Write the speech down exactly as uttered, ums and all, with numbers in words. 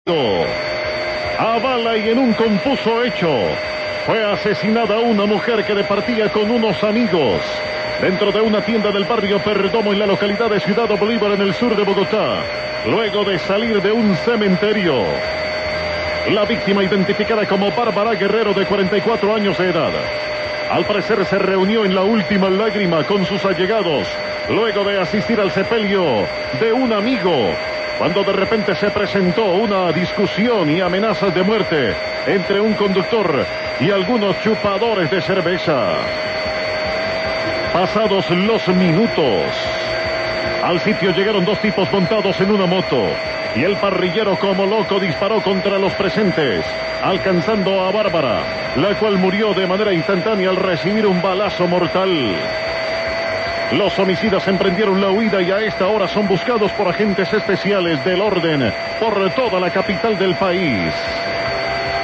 A bala y en un confuso hecho, fue asesinada una mujer que departía con unos amigos dentro de una tienda del barrio Perdomo en la localidad de Ciudad Bolívar en el sur de Bogotá, luego de salir de un cementerio. La víctima, identificada como Bárbara Guerrero, de cuarenta y cuatro años de edad, al parecer se reunió en la última lágrima con sus allegados luego de asistir al sepelio de un amigo, cuando de repente se presentó una discusión y amenazas de muerte entre un conductor y algunos chupadores de cerveza. Pasados los minutos, al sitio llegaron dos tipos montados en una moto y el parrillero, como loco, disparó contra los presentes, alcanzando a Bárbara, la cual murió de manera instantánea al recibir un balazo mortal. Los homicidas emprendieron la huida y a esta hora son buscados por agentes especiales del orden por toda la capital del país.